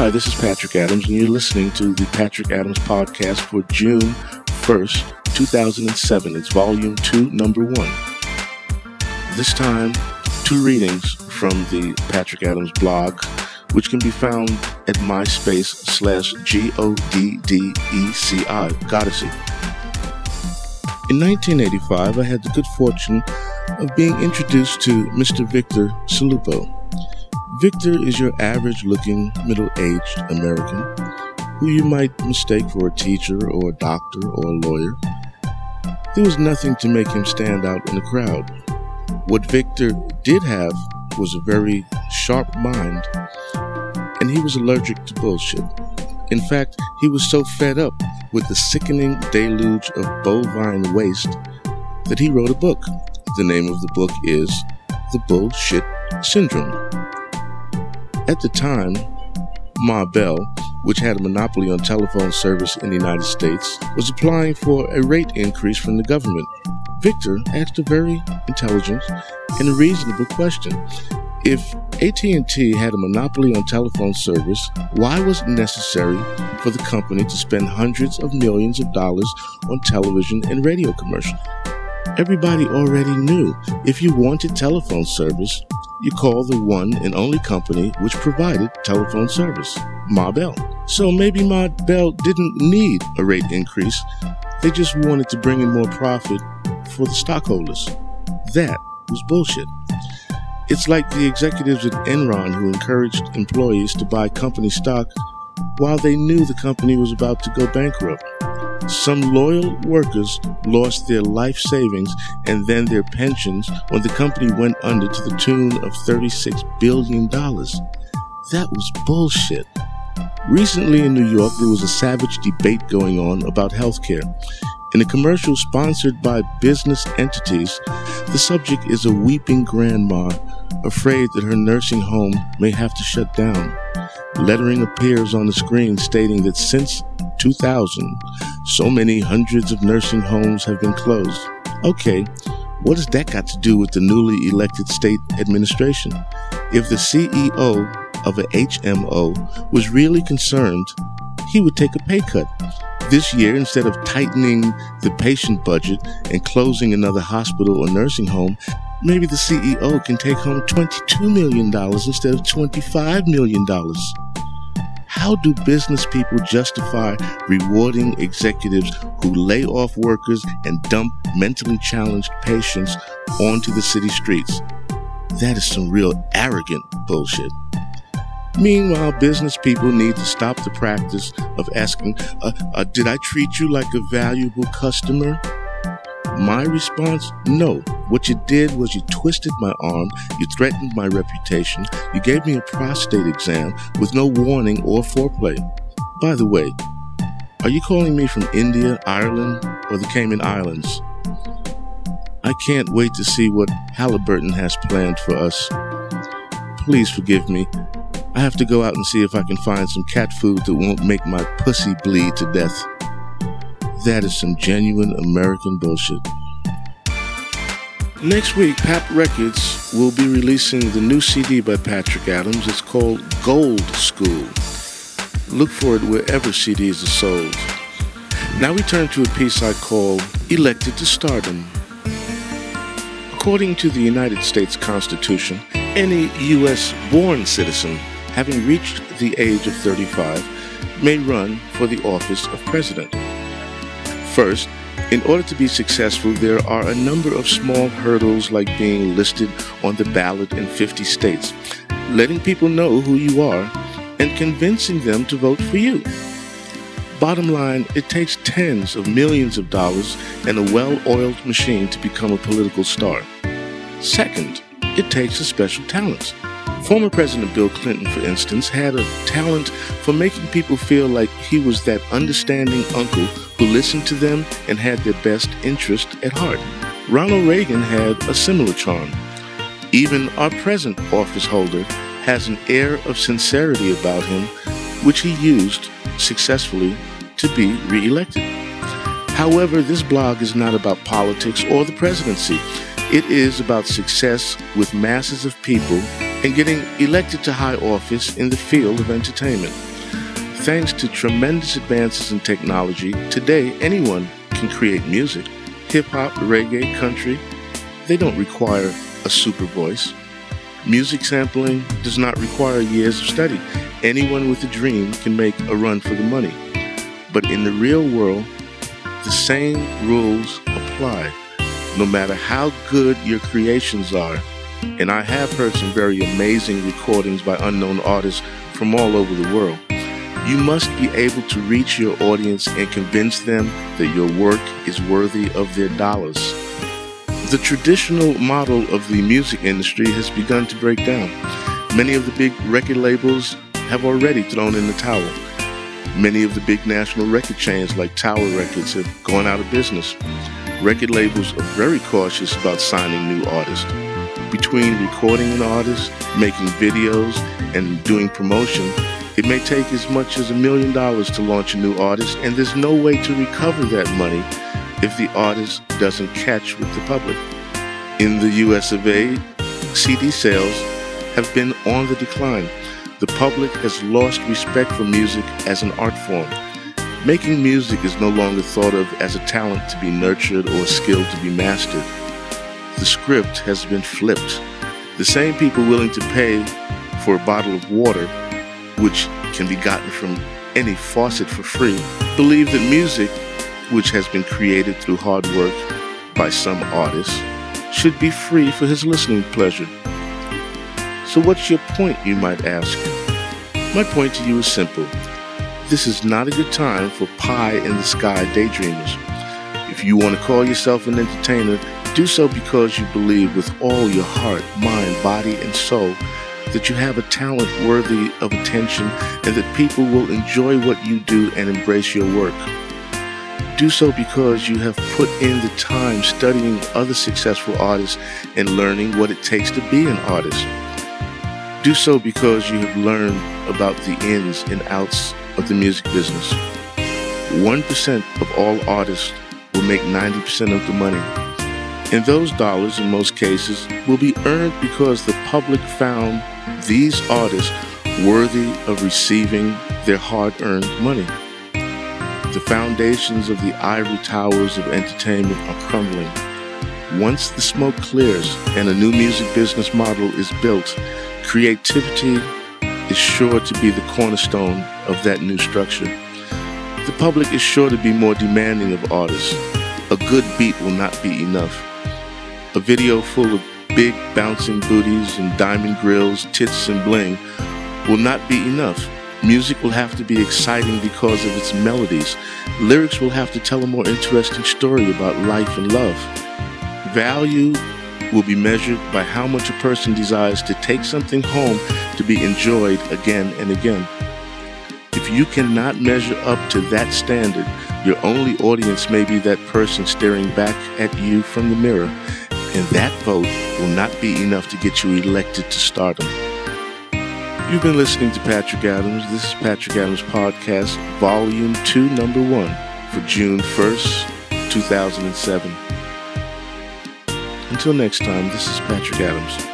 Hi, this is Patrick Adams, and you're listening to the Patrick Adams Podcast for June 1st, 2007. It's Volume 2, Number 1. This time, 2 readings from the Patrick Adams blog, which can be found at myspace.com/GODDECI, Goddessy. In 1985, I had the good fortune of being introduced to Mr. Victor Salupo. Victor is your average-looking, middle-aged American who you might mistake for a teacher or a doctor or a lawyer. There was nothing to make him stand out in the crowd. What Victor did have was a very sharp mind, and he was allergic to bullshit. In fact, he was so fed up with the sickening deluge of bovine waste that he wrote a book. The name of the book is The Bullshit Syndrome. At the time, Ma Bell, which had a monopoly on telephone service in the United States, was applying for a rate increase from the government. Victor asked a very intelligent and reasonable question. If AT&T had a monopoly on telephone service, why was it necessary for the company to spend hundreds of millions of dollars on television and radio commercials? Everybody already knew if you wanted telephone service, you call the one and only company which provided telephone service, Ma Bell. So maybe Ma Bell didn't need a rate increase. They just wanted to bring in more profit for the stockholders. That was bullshit. It's like the executives at Enron who encouraged employees to buy company stock while they knew the company was about to go bankrupt. Some loyal workers lost their life savings and then their pensions when the company went under to the tune of $36 billion. That was bullshit. Recently in New York, there was a savage debate going on about healthcare. In a commercial sponsored by business entities, the subject is a weeping grandma afraid that her nursing home may have to shut down. Lettering appears on the screen stating that since 2000, so many hundreds of nursing homes have been closed. Okay, what has that got to do with the newly elected state administration? If the CEO of a HMO was really concerned, he would take a pay cut. This year, instead of tightening the patient budget and closing another hospital or nursing home, maybe the CEO can take home $22 million instead of $25 million. How do business people justify rewarding executives who lay off workers and dump mentally challenged patients onto the city streets? That is some real arrogant bullshit. Meanwhile, business people need to stop the practice of asking, did I treat you like a valuable customer? My response, no. What you did was you twisted my arm, you threatened my reputation, you gave me a prostate exam with no warning or foreplay. By the way, are you calling me from India, Ireland, or the Cayman Islands? I can't wait to see what Halliburton has planned for us. Please forgive me. I have to go out and see if I can find some cat food that won't make my pussy bleed to death. That is some genuine American bullshit. Next week, Pap Records will be releasing the new CD by Patrick Adams. It's called Gold School. Look for it wherever CDs are sold. Now we turn to a piece I call Elected to Stardom. According to the United States Constitution, any U.S.-born citizen having reached the age of 35 may run for the office of president. First, in order to be successful, there are a number of small hurdles like being listed on the ballot in 50 states, letting people know who you are, and convincing them to vote for you. Bottom line, it takes tens of millions of dollars and a well-oiled machine to become a political star. Second, it takes a special talent. Former President Bill Clinton, for instance, had a talent for making people feel like he was that understanding uncle who listened to them and had their best interest at heart. Ronald Reagan had a similar charm. Even our present office holder has an air of sincerity about him, which he used successfully to be re-elected. However, this blog is not about politics or the presidency. It is about success with masses of people and getting elected to high office in the field of entertainment. Thanks to tremendous advances in technology, today anyone can create music. Hip-hop, reggae, country, they don't require a super voice. Music sampling does not require years of study. Anyone with a dream can make a run for the money. But in the real world, the same rules apply. No matter how good your creations are, and I have heard some very amazing recordings by unknown artists from all over the world, you must be able to reach your audience and convince them that your work is worthy of their dollars. The traditional model of the music industry has begun to break down. Many of the big record labels have already thrown in the towel. Many of the big national record chains like Tower Records have gone out of business. Record labels are very cautious about signing new artists. Between recording an artist, making videos, and doing promotion, it may take as much as $1 million to launch a new artist, and there's no way to recover that money if the artist doesn't catch with the public. In the US of A, CD sales have been on the decline. The public has lost respect for music as an art form. Making music is no longer thought of as a talent to be nurtured or a skill to be mastered. The script has been flipped. The same people willing to pay for a bottle of water, which can be gotten from any faucet for free, believe that music, which has been created through hard work by some artists, should be free for his listening pleasure. So what's your point, you might ask? My point to you is simple. This is not a good time for pie-in-the-sky daydreamers. If you want to call yourself an entertainer, do so because you believe with all your heart, mind, body, and soul that you have a talent worthy of attention and that people will enjoy what you do and embrace your work. Do so because you have put in the time studying other successful artists and learning what it takes to be an artist. Do so because you have learned about the ins and outs of the music business. 1% of all artists will make 90% of the money. And those dollars, in most cases, will be earned because the public found these artists worthy of receiving their hard-earned money. The foundations of the ivory towers of entertainment are crumbling. Once the smoke clears and a new music business model is built, creativity is sure to be the cornerstone of that new structure. The public is sure to be more demanding of artists. A good beat will not be enough. A video full of big bouncing booties and diamond grills, tits and bling will not be enough. Music will have to be exciting because of its melodies. Lyrics will have to tell a more interesting story about life and love. Value will be measured by how much a person desires to take something home to be enjoyed again and again. If you cannot measure up to that standard, your only audience may be that person staring back at you from the mirror, and that vote will not be enough to get you elected to stardom. You've been listening to Patrick Adams. This is Patrick Adams Podcast, Volume 2, Number 1, for June 1st, 2007. Until next time, this is Patrick Adams.